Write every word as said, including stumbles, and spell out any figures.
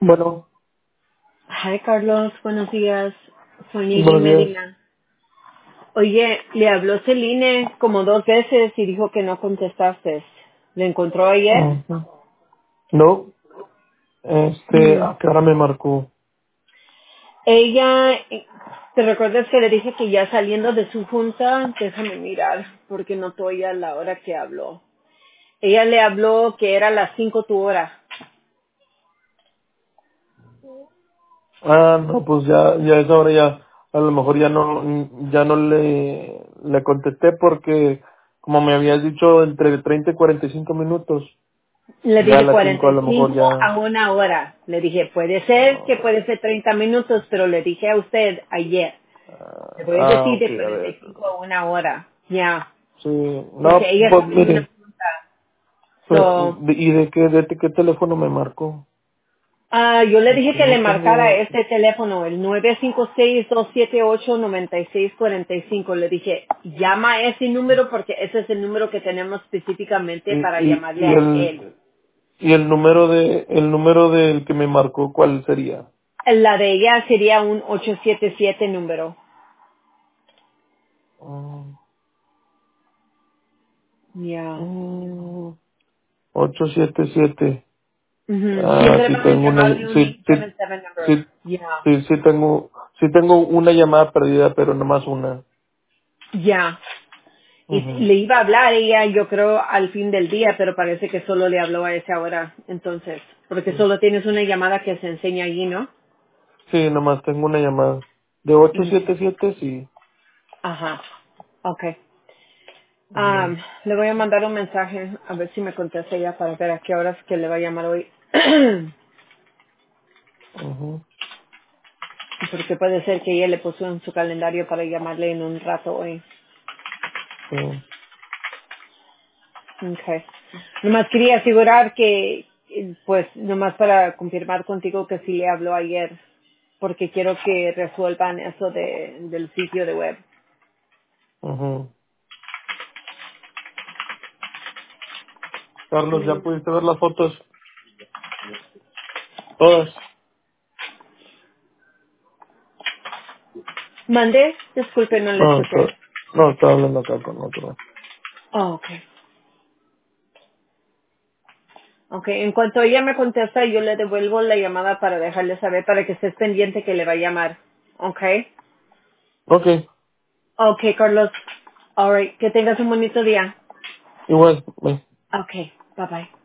Bueno, Hi, Carlos. Buenos días. Soy Nili buenos días. Medina. Oye, le habló Celine como dos veces y dijo que no contestaste. ¿Le encontró ayer? Ujú. No, este, Mm. ¿a qué hora me marcó? Ella, ¿te recuerdas que le dije que ya saliendo de su junta? Déjame mirar, porque no estoy a la hora que habló. Ella le habló que era las cinco tu hora. Ah, no, pues ya, ya es hora, ya, a lo mejor ya no, ya no le, le contesté porque, como me habías dicho, entre treinta y cuarenta y cinco minutos, Le ya a dije las cuarenta cinco a y lo mejor cinco ya, a una hora. Le dije, puede ser que ah, puede ser treinta minutos, pero le dije a usted ayer. Le voy a ah, decir ok, de a cuarenta y ver, cinco a una hora. Ya. sí, Porque no, ella pues estaba en una mire, junta. pues, So, ¿y de qué, de qué teléfono me marcó? ah, yo le dije Aquí que le no marcara tengo, este teléfono, el nueve cinco seis, dos siete ocho, nueve seis cuatro cinco. Le dije, llama a ese número porque ese es el número que tenemos específicamente y, para y, llamarle y a él. el, y el número de, el número del que me marcó, ¿cuál sería? La de ella sería un ocho siete siete número. Mm, Ya. mm, ocho siete siete. Ujú. Ah, Siempre sí van a tengo una, llamarle un sí, sí, ocho siete siete number. sí, Ya. sí, sí tengo, sí tengo una llamada perdida, pero nomás una. Ya. Y Ujú, le iba a hablar ella, yo creo, al fin del día, pero parece que solo le habló a esa hora, entonces, porque sí. solo tienes una llamada que se enseña allí, ¿no? Sí, nomás tengo una llamada. De ocho siete Okay. siete, sí. Ajá, okay. Ujú, Am, le voy a mandar un mensaje a ver si me contesta ella para ver a qué horas que le va a llamar hoy. ujú, Porque puede ser que ella le puso en su calendario para llamarle en un rato hoy. sí, Okay. Nomás quería asegurar que, eh, pues, nomás para confirmar contigo que sí le habló ayer, porque quiero que resuelvan eso de, del sitio de web. ujú. Carlos, ¿ya Mm. pudiste ver las fotos? Todas. ¿Mandé? Disculpe, no le No, escuché. está- no, estaba hablando acá con otro. Oh, okay. Okay, en cuanto ella me contesta, yo le devuelvo la llamada para dejarle saber, para que estés pendiente que le va a llamar. Okay. Ok, Okay, Carlos. All right. Que tengas un bonito día. igual, bye. Okay. Bye bye.